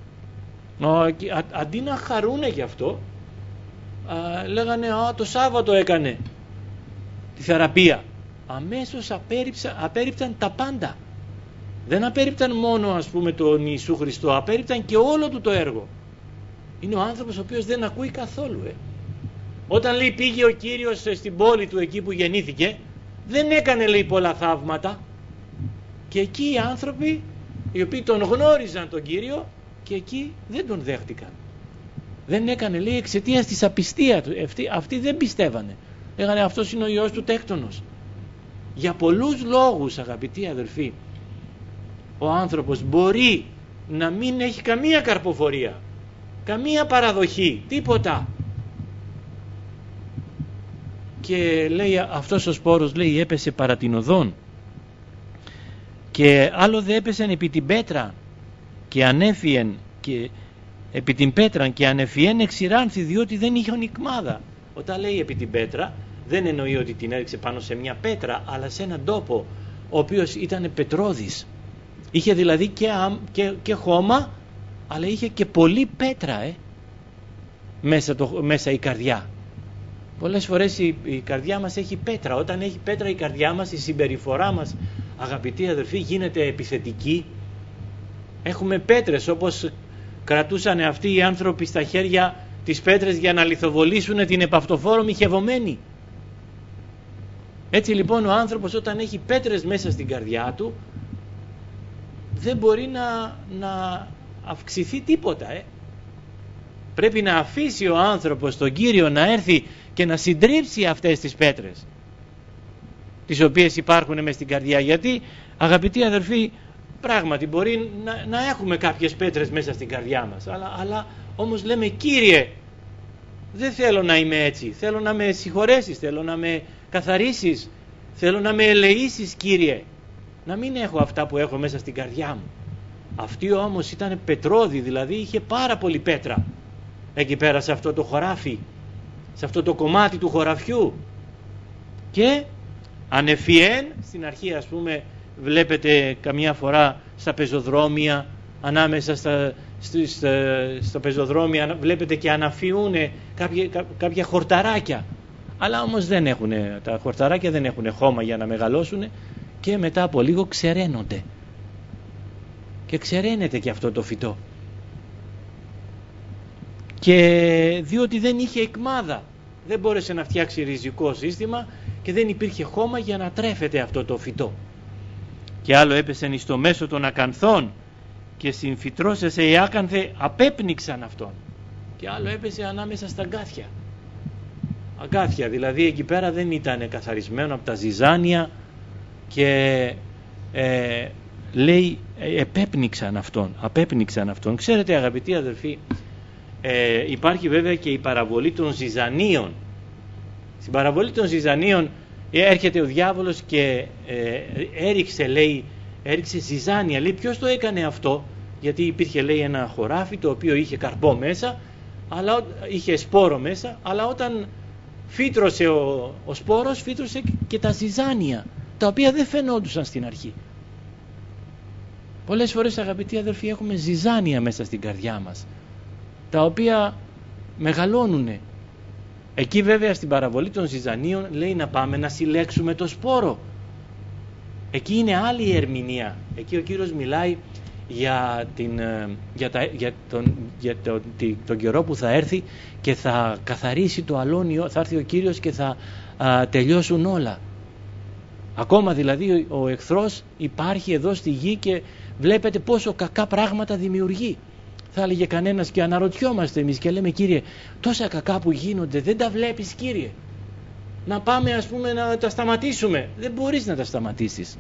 Αντί να χαρούνε γι' αυτό, α, λέγανε α, το Σάββατο έκανε τη θεραπεία. Αμέσως απέρριψα, απέρριψαν τα πάντα. Δεν απέρριψαν μόνο ας πούμε τον Ιησού Χριστό, απέρριψαν και όλο του το έργο. Είναι ο άνθρωπος ο οποίος δεν ακούει καθόλου. Ε. Όταν λέει πήγε ο Κύριος στην πόλη του εκεί που γεννήθηκε, δεν έκανε λέει πολλά θαύματα. Και εκεί οι άνθρωποι οι οποίοι τον γνώριζαν τον Κύριο και εκεί δεν τον δέχτηκαν. Δεν έκανε λέει εξαιτίας της απιστίας του. Αυτοί, αυτοί δεν πιστεύανε. Λέγανε αυτός είναι ο Υιός του τέκτονος. Για πολλούς λόγους αγαπητοί αδελφοί, ο άνθρωπος μπορεί να μην έχει καμία καρποφορία, καμία παραδοχή, τίποτα. Και λέει αυτός ο σπόρος λέει έπεσε παρά την οδόν και άλλο δε έπεσεν επί την πέτρα και ανέφιεν και επί την πέτρα και ανεφιέν εξηράνθη διότι δεν είχε ονικμάδα. Όταν λέει επί την πέτρα δεν εννοεί ότι την έριξε πάνω σε μια πέτρα, αλλά σε έναν τόπο ο οποίος ήταν πετρώδης. Είχε δηλαδή και, και, και χώμα, αλλά είχε και πολύ πέτρα ε, μέσα, το, μέσα η καρδιά. Πολλές φορές η, η καρδιά μας έχει πέτρα. Όταν έχει πέτρα η καρδιά μας, η συμπεριφορά μας αγαπητοί αδελφοί γίνεται επιθετική. Έχουμε πέτρες, όπως κρατούσαν αυτοί οι άνθρωποι στα χέρια τις πέτρες για να λιθοβολήσουν την επαυτοφόρο μοιχευωμένη. Έτσι λοιπόν ο άνθρωπος όταν έχει πέτρες μέσα στην καρδιά του δεν μπορεί να, να αυξηθεί τίποτα. Ε. Πρέπει να αφήσει ο άνθρωπος τον Κύριο να έρθει και να συντρίψει αυτές τις πέτρες τις οποίες υπάρχουν μέσα στην καρδιά. Γιατί αγαπητοί αδελφοί, πράγματι μπορεί να, να έχουμε κάποιες πέτρες μέσα στην καρδιά μας, αλλά, αλλά όμως λέμε Κύριε, δεν θέλω να είμαι έτσι, θέλω να με συγχωρέσεις, θέλω να με καθαρίσεις, θέλω να με ελεήσεις Κύριε, να μην έχω αυτά που έχω μέσα στην καρδιά μου. Αυτή όμως ήταν πετρώδη, δηλαδή είχε πάρα πολύ πέτρα εκεί πέρα σε αυτό το χωράφι, σε αυτό το κομμάτι του χωραφιού. Και ανεφιέν, στην αρχή ας πούμε βλέπετε καμιά φορά στα πεζοδρόμια, ανάμεσα στα, στα, στα πεζοδρόμια βλέπετε και αναφιούν κάποια, κάποια χορταράκια, αλλά όμως δεν έχουν, τα χορταράκια δεν έχουν χώμα για να μεγαλώσουν και μετά από λίγο ξεραίνονται και ξεραίνεται και αυτό το φυτό, και διότι δεν είχε εκμάδα, δεν μπόρεσε να φτιάξει ριζικό σύστημα και δεν υπήρχε χώμα για να τρέφεται αυτό το φυτό. Και άλλο έπεσεν εις το μέσο των ακανθών και συμφυτρώσεσε οι άκανθε απέπνιξαν αυτόν. Και άλλο έπεσε ανάμεσα στα αγκάθια. Αγκάθια, δηλαδή εκεί πέρα δεν ήταν καθαρισμένο από τα ζυζάνια και ε, λέει επέπνιξαν αυτόν, απέπνιξαν αυτόν. Ξέρετε αγαπητοί αδελφοί, ε, υπάρχει βέβαια και η παραβολή των ζυζανίων. Στην παραβολή των ζυζανίων έρχεται ο διάβολος και ε, έριξε, λέει, έριξε ζυζάνια. Λέει ποιος το έκανε αυτό? Γιατί υπήρχε, λέει, ένα χωράφι το οποίο είχε καρπό μέσα, αλλά είχε σπόρο μέσα, αλλά όταν φύτρωσε ο, ο σπόρος, φύτρωσε και τα ζυζάνια, τα οποία δεν φαινόντουσαν στην αρχή. Πολλές φορές, αγαπητοί αδελφοί, έχουμε ζυζάνια μέσα στην καρδιά μας, τα οποία μεγαλώνουνε. Εκεί βέβαια στην παραβολή των ζυζανίων λέει να πάμε να συλλέξουμε το σπόρο. Εκεί είναι άλλη η ερμηνεία. Εκεί ο Κύριος μιλάει για, την, για, τα, για, τον, για το, τον καιρό που θα έρθει και θα καθαρίσει το αλόνιο, θα έρθει ο Κύριος και θα α, τελειώσουν όλα. Ακόμα δηλαδή ο εχθρός υπάρχει εδώ στη γη και βλέπετε πόσο κακά πράγματα δημιουργεί. Θα έλεγε κανένας, και αναρωτιόμαστε εμείς και λέμε, Κύριε, τόσα κακά που γίνονται δεν τα βλέπεις, Κύριε? Να πάμε, ας πούμε, να τα σταματήσουμε. Δεν μπορείς να τα σταματήσεις.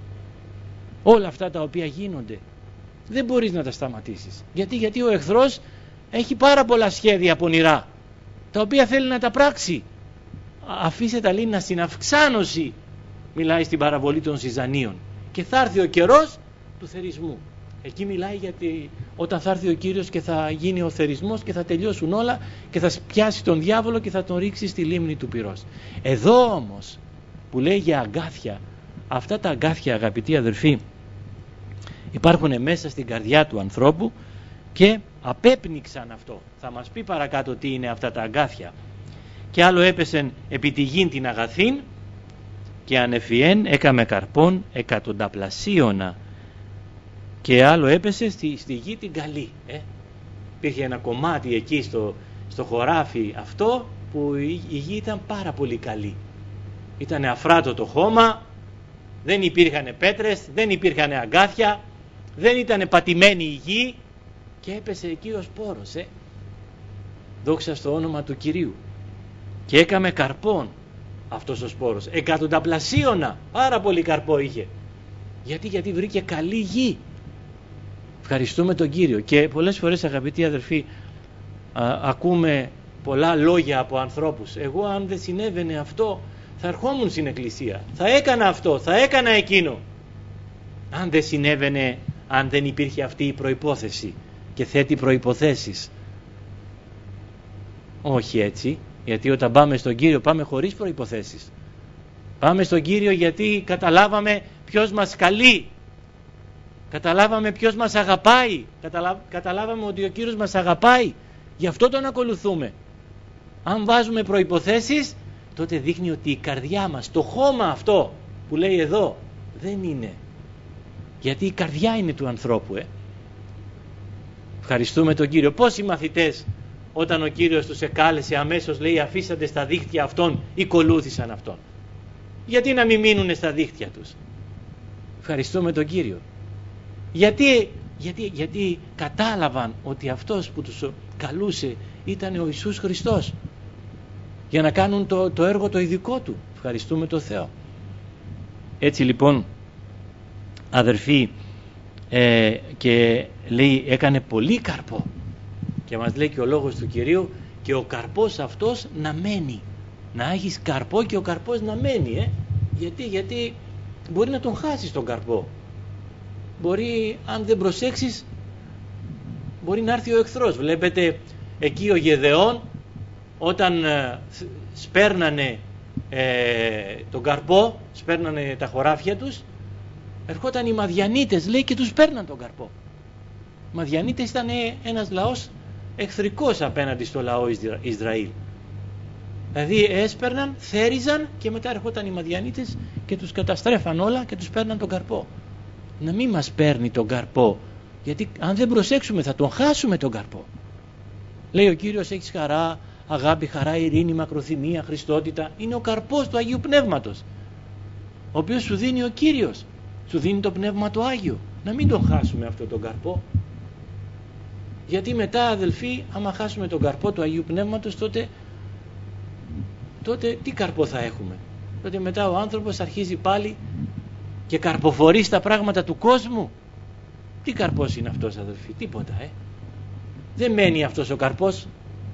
Όλα αυτά τα οποία γίνονται δεν μπορείς να τα σταματήσεις. Γιατί, γιατί ο εχθρός έχει πάρα πολλά σχέδια πονηρά, τα οποία θέλει να τα πράξει. Αφήστε τα, λέει, να συναυξάνωση, μιλάει στην παραβολή των ζυζανίων, και θα έρθει ο καιρός του θερισμού. Εκεί μιλάει γιατί όταν θα έρθει ο Κύριος και θα γίνει ο θερισμός και θα τελειώσουν όλα και θα πιάσει τον διάβολο και θα τον ρίξει στη λίμνη του πυρός. Εδώ όμως που λέει για αγκάθια, αυτά τα αγκάθια, αγαπητοί αδερφοί, υπάρχουν μέσα στην καρδιά του ανθρώπου και απέπνιξαν αυτό. Θα μας πει παρακάτω τι είναι αυτά τα αγκάθια. Και άλλο έπεσεν επί τη γην την αγαθήν και ανεφιέν έκαμε καρπών εκατονταπλασίωνα. Και άλλο έπεσε στη, στη γη την καλή. Ε. Υπήρχε ένα κομμάτι εκεί στο, στο χωράφι αυτό που η, η γη ήταν πάρα πολύ καλή. Ήταν αφράτο το χώμα, δεν υπήρχαν πέτρες, δεν υπήρχαν αγκάθια, δεν ήταν πατημένη η γη και έπεσε εκεί ο σπόρος. Ε. Δόξα στο όνομα του Κυρίου. Και έκαμε καρπών αυτός ο σπόρος. Εκατονταπλασίωνα, πάρα πολύ καρπό είχε. Γιατί, γιατί βρήκε καλή γη. Ευχαριστούμε τον Κύριο. Και πολλές φορές, αγαπητοί αδερφοί, α, ακούμε πολλά λόγια από ανθρώπους. Εγώ αν δεν συνέβαινε αυτό θα ερχόμουν στην εκκλησία, θα έκανα αυτό, θα έκανα εκείνο. Αν δεν συνέβαινε, αν δεν υπήρχε αυτή η προϋπόθεση και θέτει προϋποθέσεις. Όχι έτσι, γιατί όταν πάμε στον Κύριο πάμε χωρίς προϋποθέσεις. Πάμε στον Κύριο γιατί καταλάβαμε ποιος μας καλεί. Καταλάβαμε ποιος μας αγαπάει. Καταλα... Καταλάβαμε ότι ο Κύριος μας αγαπάει. Γι' αυτό τον ακολουθούμε. Αν βάζουμε προϋποθέσεις, τότε δείχνει ότι η καρδιά μας, το χώμα αυτό που λέει εδώ, δεν είναι. Γιατί η καρδιά είναι του ανθρώπου. Ε. Ευχαριστούμε τον Κύριο. Πόσοι μαθητές, όταν ο Κύριος τους εκάλεσε, αμέσως λέει αφήσατε στα δίχτυα αυτών ή ακολούθησαν αυτόν? Γιατί να μην μείνουν στα δίχτυα τους? Ευχαριστούμε τον Κύριο. Γιατί, γιατί, γιατί κατάλαβαν ότι αυτός που τους καλούσε ήταν ο Ιησούς Χριστός, για να κάνουν το, το έργο το ειδικό του. Ευχαριστούμε τον Θεό. Έτσι λοιπόν, αδερφοί, ε, και λέει έκανε πολύ καρπό, και μας λέει και ο λόγος του Κυρίου, και ο καρπός αυτός να μένει. Να έχεις καρπό και ο καρπός να μένει. Ε? Γιατί, γιατί μπορεί να τον χάσεις τον καρπό. Μπορεί, αν δεν προσέξεις, μπορεί να έρθει ο εχθρός. Βλέπετε εκεί ο Γεδεών, όταν ε, σπέρνανε ε, τον καρπό, σπέρνανε τα χωράφια τους, ερχόταν οι Μαδιανίτες, λέει, και τους παίρναν τον καρπό. Οι Μαδιανίτες ήταν ένας λαός εχθρικός απέναντι στο λαό Ισραήλ. Δηλαδή έσπερναν, θέριζαν και μετά ερχόταν οι Μαδιανίτες και τους καταστρέφαν όλα και τους παίρναν τον καρπό. Να μην μας παίρνει τον καρπό, γιατί αν δεν προσέξουμε θα τον χάσουμε τον καρπό. Λέει ο Κύριος, έχεις χαρά, αγάπη, χαρά, ειρήνη, μακροθυμία, χριστότητα. Είναι ο καρπός του Αγίου Πνεύματος, ο οποίος σου δίνει ο Κύριος, σου δίνει το Πνεύμα το Άγιο. Να μην τον χάσουμε αυτό τον καρπό, γιατί μετά, αδελφοί, άμα χάσουμε τον καρπό του Αγίου Πνεύματος, τότε, τότε τι καρπό θα έχουμε? Τότε μετά ο άνθρωπος αρχίζει πάλι και καρποφορεί στα πράγματα του κόσμου. Τι καρπός είναι αυτός, αδελφοί? Τίποτα. ε δεν μένει αυτός ο καρπός.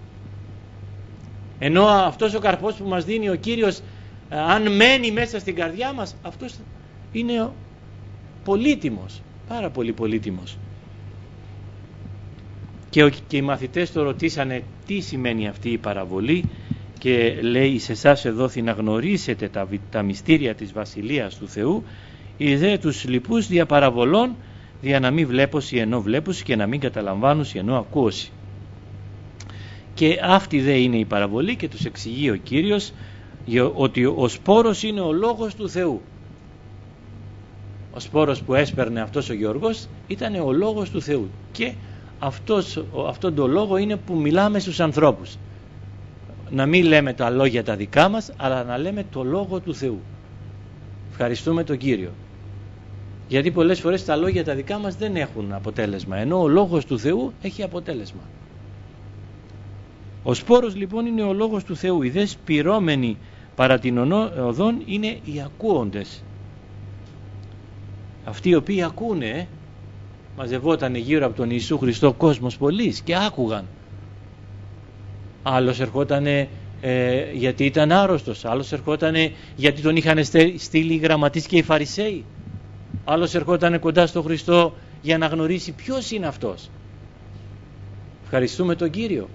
Ενώ αυτός ο καρπός που μας δίνει ο Κύριος, αν μένει μέσα στην καρδιά μας, αυτός είναι πολύτιμος, πάρα πολύ πολύτιμος. Και, ο, και οι μαθητές το ρωτήσανε τι σημαίνει αυτή η παραβολή, και λέει, σε εσάς εδόθη να γνωρίσετε τα, τα μυστήρια της Βασιλείας του Θεού, οι δε τους λοιπούς δια παραβολών δια να μην βλέπωση ενώ βλέπωση και να μην καταλαμβάνωση ενώ ακούωση. Και αυτή δε είναι η παραβολή, και τους εξηγεί ο Κύριος ότι ο σπόρος είναι ο λόγος του Θεού. Ο σπόρος που έσπερνε αυτός ο Γεωργός ήταν ο λόγος του Θεού, και αυτός, αυτόν τον λόγο είναι που μιλάμε στους ανθρώπους. Να μην λέμε τα λόγια τα δικά μας, αλλά να λέμε το λόγο του Θεού. Ευχαριστούμε τον Κύριο, γιατί πολλές φορές τα λόγια τα δικά μας δεν έχουν αποτέλεσμα, ενώ ο λόγος του Θεού έχει αποτέλεσμα. Ο σπόρος λοιπόν είναι ο λόγος του Θεού. Οι δε σπυρώμενοι παρά την οδόν είναι οι ακούοντες. Αυτοί οι οποίοι ακούνε, μαζευόταν γύρω από τον Ιησού Χριστό κόσμος πολλής και άκουγαν. Άλλος ερχότανε ε, γιατί ήταν άρρωστος, άλλος ερχότανε γιατί τον είχαν στείλει οι γραμματείς και οι Φαρισαίοι, άλλος ερχότανε κοντά στο Χριστό για να γνωρίσει ποιος είναι αυτός. Ευχαριστούμε τον Κύριο.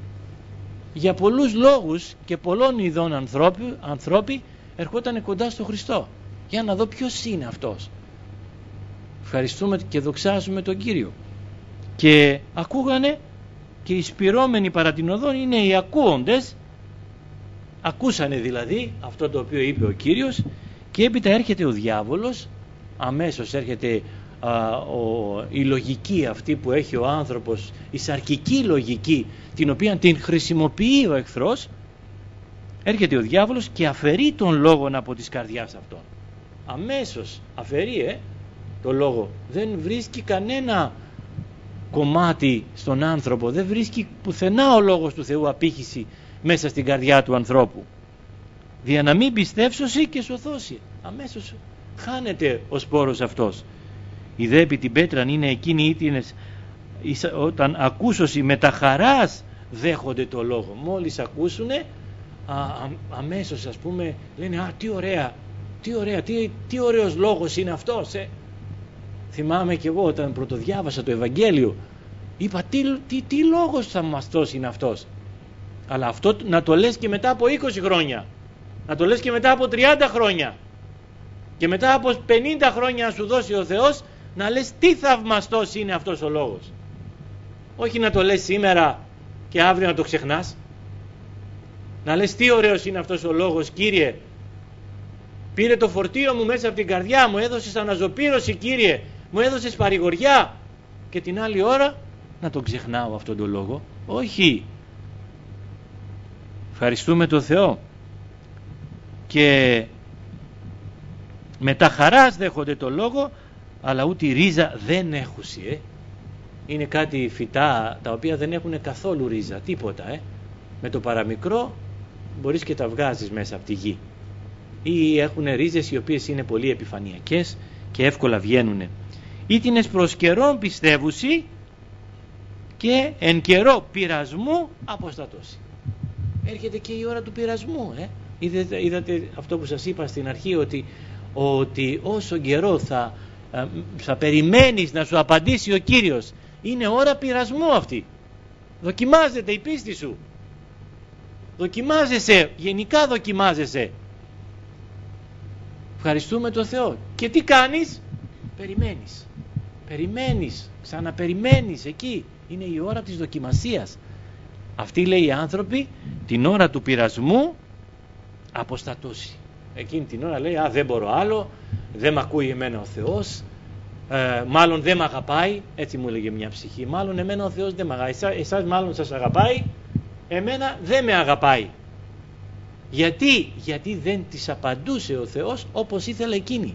Για πολλούς λόγους και πολλών ειδών ανθρώποι, ανθρώποι ερχότανε κοντά στο Χριστό για να δω ποιος είναι αυτός. Ευχαριστούμε και δοξάζουμε τον Κύριο. Και ακούγανε, και οι σπυρώμενοι παρά την οδόν είναι οι ακούοντες. Ακούσανε δηλαδή αυτό το οποίο είπε ο Κύριος, και έπειτα έρχεται ο διάβολος, αμέσως έρχεται α, ο, η λογική αυτή που έχει ο άνθρωπος, η σαρκική λογική, την οποία την χρησιμοποιεί ο εχθρός. Έρχεται ο διάβολος και αφαιρεί τον λόγο από της καρδιάς αυτών. Αμέσως αφαιρεί ε, το λόγο. Δεν βρίσκει κανένα κομμάτι στον άνθρωπο, δεν βρίσκει πουθενά ο λόγος του Θεού απήχηση μέσα στην καρδιά του ανθρώπου, δια να μην πιστεύσωση και σωθώσει. Αμέσως χάνεται ο σπόρος αυτός. Η δε επί την πέτραν είναι εκείνοι οι ήτινες, όταν ακούσωση με τα χαράς δέχονται το λόγο. Μόλις ακούσουνε, α, α, αμέσως ας πούμε λένε «Α, τι ωραία, τι ωραία, τι, τι ωραίος λόγος είναι αυτός». Ε. Θυμάμαι και εγώ όταν πρωτοδιάβασα το Ευαγγέλιο, είπα τι, τι, τι λόγος θαυμαστός είναι αυτός. Αλλά αυτό να το λες και μετά από είκοσι χρόνια, να το λες και μετά από τριάντα χρόνια, και μετά από πενήντα χρόνια να σου δώσει ο Θεός, να λες τι θαυμαστός είναι αυτός ο λόγος. Όχι να το λες σήμερα και αύριο να το ξεχνάς. Να λες τι ωραίος είναι αυτός ο λόγος, Κύριε. Πήρε το φορτίο μου μέσα από την καρδιά μου, έδωσες αναζωπήρωση, Κύριε, μου έδωσες παρηγοριά. Και την άλλη ώρα να τον ξεχνάω αυτόν τον λόγο. Όχι. Ευχαριστούμε τον Θεό. Και με τα χαράς δέχονται το λόγο, αλλά ούτε η ρίζα δεν έχουσι. Ε. Είναι κάτι φυτά τα οποία δεν έχουν καθόλου ρίζα, τίποτα. Ε. Με το παραμικρό μπορείς και τα βγάζεις μέσα από τη γη. Ή έχουν ρίζες οι οποίες είναι πολύ επιφανειακές και εύκολα βγαίνουν. Ήτινες προς καιρόν πιστεύουσι και εν καιρό πειρασμού αποστατώσει. Έρχεται και η ώρα του πειρασμού. Ε. Είδατε, είδατε αυτό που σας είπα στην αρχή, ότι, ότι όσο καιρό θα, θα περιμένεις να σου απαντήσει ο Κύριος, είναι ώρα πειρασμού αυτή. Δοκιμάζεται η πίστη σου. Δοκιμάζεσαι, γενικά δοκιμάζεσαι. Ευχαριστούμε τον Θεό. Και τι κάνεις? Περιμένεις. Περιμένεις, ξαναπεριμένεις εκεί. Είναι η ώρα της δοκιμασίας. Αυτοί, λέει, οι άνθρωποι την ώρα του πειρασμού αποστατώσει. Εκείνη την ώρα λέει «Α, δεν μπορώ άλλο, δεν μ' ακούει εμένα ο Θεός, ε, μάλλον δεν μ' αγαπάει». Έτσι μου έλεγε μια ψυχή, μάλλον εμένα ο Θεός δεν μ' αγαπάει, εσάς, εσάς μάλλον σας αγαπάει, εμένα δεν με αγαπάει. Γιατί? Γιατί δεν της απαντούσε ο Θεός όπως ήθελε εκείνη.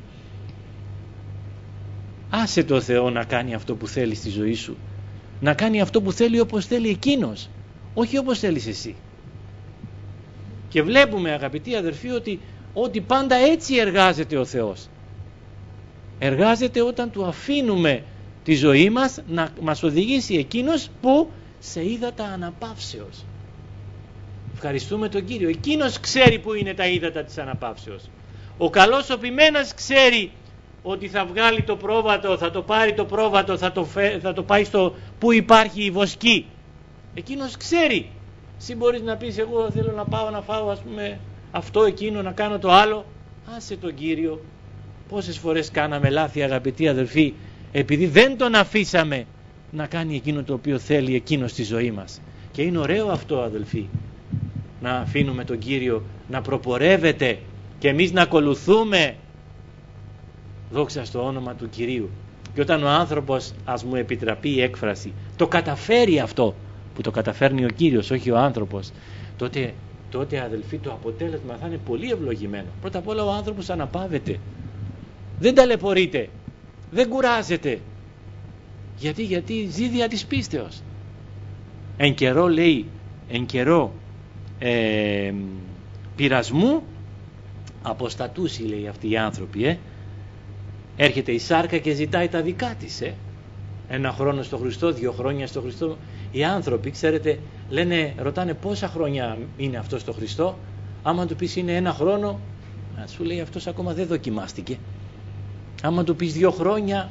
Άσε το Θεό να κάνει αυτό που θέλει στη ζωή σου. Να κάνει αυτό που θέλει όπως θέλει εκείνος, όχι όπως θέλεις εσύ. Και βλέπουμε, αγαπητοί αδερφοί, ότι, ότι πάντα έτσι εργάζεται ο Θεός. Εργάζεται όταν του αφήνουμε τη ζωή μας να μας οδηγήσει εκείνος που σε ύδατα αναπαύσεως. Ευχαριστούμε τον Κύριο. Εκείνος ξέρει που είναι τα ύδατα της αναπαύσεως. Ο καλός ο ποιμένας ξέρει ότι θα βγάλει το πρόβατο, θα το πάρει το πρόβατο, θα το, φε, θα το πάει στο που υπάρχει η βοσκή. Εκείνος ξέρει. Εσύ μπορείς να πεις εγώ θέλω να πάω να φάω ας πούμε αυτό εκείνο, να κάνω το άλλο. Άσε τον Κύριο. Πόσες φορές κάναμε λάθη, αγαπητοί αδελφοί, επειδή δεν τον αφήσαμε να κάνει εκείνο το οποίο θέλει εκείνο στη ζωή μας. Και είναι ωραίο αυτό, αδελφοί, να αφήνουμε τον Κύριο να προπορεύεται και εμείς να ακολουθούμε, δόξα στο όνομα του Κυρίου. Και όταν ο άνθρωπος, ας μου επιτραπεί η έκφραση, το καταφέρει αυτό που το καταφέρνει ο Κύριος, όχι ο άνθρωπος, τότε, τότε αδελφοί, το αποτέλεσμα θα είναι πολύ ευλογημένο. Πρώτα απ' όλα ο άνθρωπος αναπαύεται, δεν ταλαιπωρείται, δεν κουράζεται. Γιατί, γιατί ζει δια της πίστεως. Εν καιρό, λέει, εν καιρό ε, πειρασμού αποστατούσι, λέει, αυτοί οι άνθρωποι. Ε. Έρχεται η σάρκα και ζητάει τα δικά της. Ε. Ένα χρόνο στο Χριστό, δύο χρόνια στο Χριστό. Οι άνθρωποι, ξέρετε, λένε, ρωτάνε πόσα χρόνια είναι αυτό στο Χριστό. Άμα του πεις είναι ένα χρόνο, σου λέει αυτός ακόμα δεν δοκιμάστηκε. Άμα του πεις δύο χρόνια,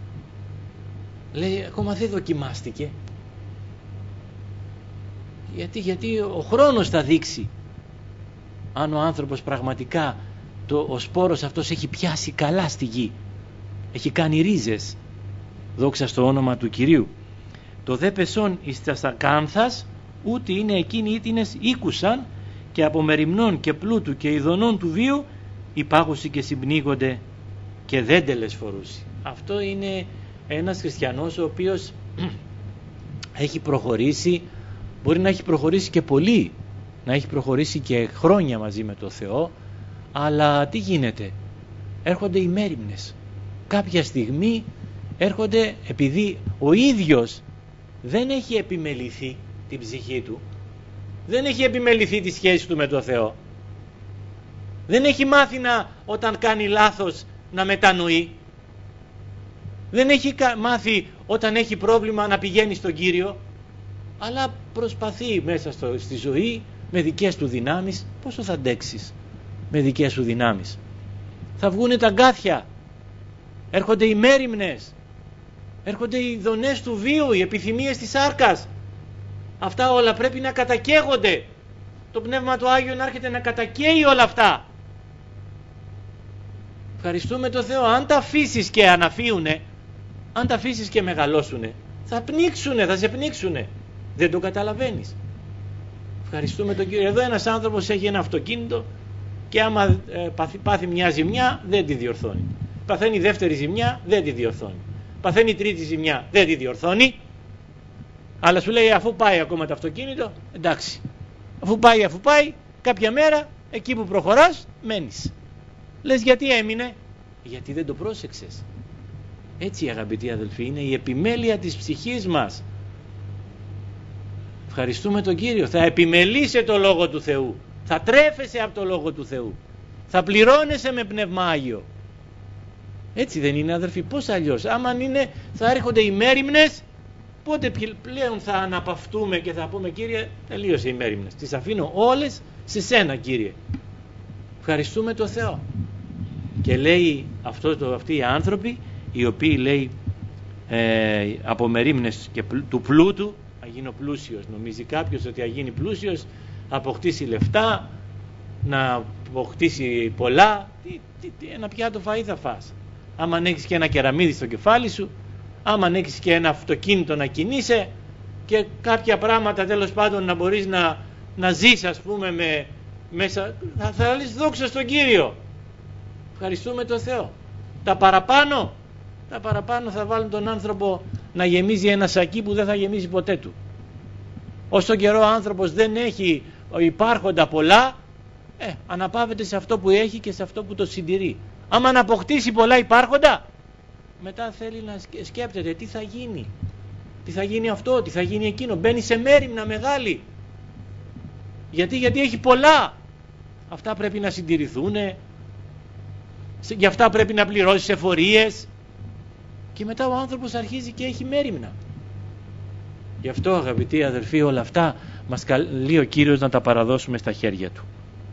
λέει ακόμα δεν δοκιμάστηκε. Γιατί, γιατί ο χρόνος θα δείξει αν ο άνθρωπος πραγματικά το, ο σπόρος αυτός έχει πιάσει καλά στη γη, έχει κάνει ρίζες, δόξα στο όνομα του Κυρίου. Το δε πεσόν εις τας ακάνθας, ούτε είναι εκείνοι ήτινες ήκουσαν, και από μεριμνών και πλούτου και ειδονών του βίου υπάγουσι και συμπνίγονται και δεν τελεσφορούσι. Αυτό είναι ένας χριστιανός ο οποίος έχει προχωρήσει, μπορεί να έχει προχωρήσει και πολύ, να έχει προχωρήσει και χρόνια μαζί με το Θεό, αλλά τι γίνεται, έρχονται οι μέριμνες. Κάποια στιγμή έρχονται, επειδή ο ίδιος δεν έχει επιμεληθεί την ψυχή του, δεν έχει επιμεληθεί τη σχέση του με το Θεό, δεν έχει μάθει να, όταν κάνει λάθος, να μετανοεί, δεν έχει μάθει όταν έχει πρόβλημα να πηγαίνει στον Κύριο, αλλά προσπαθεί μέσα στο, στη ζωή με δικές του δυνάμεις. Πόσο θα αντέξεις με δικές σου δυνάμεις? Θα βγούνε τα αγκάθια, έρχονται οι μέριμνες, έρχονται οι ειδονές του βίου, οι επιθυμίες της σάρκας. Αυτά όλα πρέπει να κατακαίγονται. Το Πνεύμα του Άγιο να έρχεται να κατακαίει όλα αυτά. Ευχαριστούμε τον Θεό. Αν τα αφήσεις και αναφύουνε, αν τα αφήσεις και μεγαλώσουνε, θα πνίξουνε, θα σε πνίξουνε. Δεν το καταλαβαίνεις. Ευχαριστούμε τον Κύριο. Εδώ ένας άνθρωπος έχει ένα αυτοκίνητο και άμα ε, πάθει, πάθει μια ζημιά δεν τη διορθώνει. Παθαίνει δεύτερη ζημιά, δεν τη διορθώνει. Παθαίνει τρίτη ζημιά, δεν τη διορθώνει. Αλλά σου λέει, αφού πάει ακόμα το αυτοκίνητο, εντάξει. Αφού πάει, αφού πάει, κάποια μέρα εκεί που προχωράς μένεις. Λες, γιατί έμεινε? Γιατί δεν το πρόσεξες. Έτσι, αγαπητοί αδελφοί, είναι η επιμέλεια της ψυχής μας. Ευχαριστούμε τον Κύριο. Θα επιμελείσαι το Λόγο του Θεού, θα τρέφεσαι από το Λόγο του Θεού, θα πληρώνεσαι με Πνεύμα Άγιο. Έτσι δεν είναι, αδελφοί? Πώς αλλιώς? Άμα είναι, θα έρχονται οι μέριμνες, πότε πλέον θα αναπαυτούμε και θα πούμε, Κύριε, τελείωσε οι μέριμνες, τις αφήνω όλες σε σένα, Κύριε. Ευχαριστούμε τον Θεό. Και λέει αυτό, το, αυτοί οι άνθρωποι, οι οποίοι, λέει, ε, από μερίμνες και του πλούτου, να γίνω πλούσιος, νομίζει κάποιος ότι να γίνει πλούσιος, αποκτήσει λεφτά, να αποκτήσει πολλά, τι, τι, τι, ένα πιάτο φαΐ θα φας. Άμα έχεις και ένα κεραμίδι στο κεφάλι σου, άμα έχεις και ένα αυτοκίνητο να κινείσαι και κάποια πράγματα τέλος πάντων να μπορείς να, να ζεις, ας πούμε, με, μέσα, θα, θα λες δόξα στον Κύριο. Ευχαριστούμε τον Θεό. Τα παραπάνω, τα παραπάνω θα βάλουν τον άνθρωπο να γεμίζει ένα σακί που δεν θα γεμίζει ποτέ του. Όσο καιρό ο άνθρωπος δεν έχει υπάρχοντα πολλά, ε, αναπαύεται σε αυτό που έχει και σε αυτό που το συντηρεί. Άμα να αποκτήσει πολλά υπάρχοντα, μετά θέλει να σκέπτεται τι θα γίνει, τι θα γίνει αυτό, τι θα γίνει εκείνο. Μπαίνει σε μέριμνα μεγάλη. Γιατί, γιατί έχει πολλά. Αυτά πρέπει να συντηρηθούν, γι' αυτά πρέπει να πληρώσει εφορίες. Και μετά ο άνθρωπος αρχίζει και έχει μέριμνα. Γι' αυτό, αγαπητοί αδελφοί, όλα αυτά μας καλεί ο Κύριος να τα παραδώσουμε στα χέρια Του.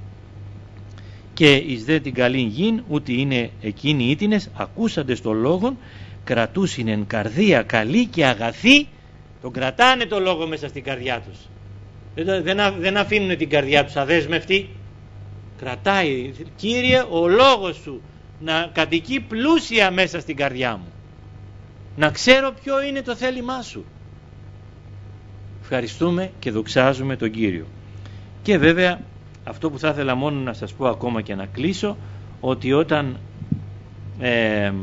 Και εις δε την καλήν γην, ούτε είναι εκείνοι ήτινες, ακούσαντες το λόγον, κρατούσιν εν καρδία καλή και αγαθή. Τον κρατάνε το λόγο μέσα στην καρδιά τους. Δεν, δεν, δεν αφήνουν την καρδιά τους αδέσμευτη. Κρατάει, Κύριε, ο λόγος Σου να κατοικεί πλούσια μέσα στην καρδιά μου. να ξέρω ποιο είναι το θέλημά σου. Ευχαριστούμε και δοξάζουμε τον Κύριο. Και βέβαια αυτό που θα ήθελα μόνο να σας πω ακόμα και να κλείσω, ότι όταν ε,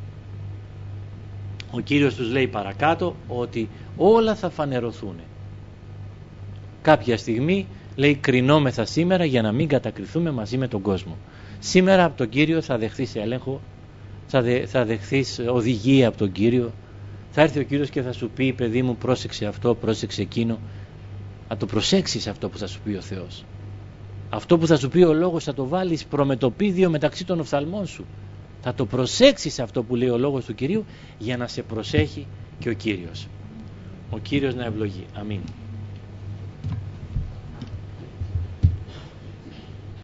ο Κύριος τους λέει παρακάτω ότι όλα θα φανερωθούν. Κάποια στιγμή λέει κρινόμεθα σήμερα για να μην κατακριθούμε μαζί με τον κόσμο. Σήμερα από τον Κύριο θα δεχθείς έλεγχο, θα, δε, θα δεχθείς οδηγία από τον Κύριο. Θα έρθει ο Κύριος και θα σου πει, παιδί μου, πρόσεξε αυτό, πρόσεξε εκείνο. Να το προσέξεις αυτό που θα σου πει ο Θεός. Αυτό που θα σου πει ο Λόγος θα το βάλεις προμετωπίδιο μεταξύ των οφθαλμών σου. Θα το προσέξεις αυτό που λέει ο Λόγος του Κυρίου, για να σε προσέχει και ο Κύριος. Ο Κύριος να ευλογεί. Αμήν.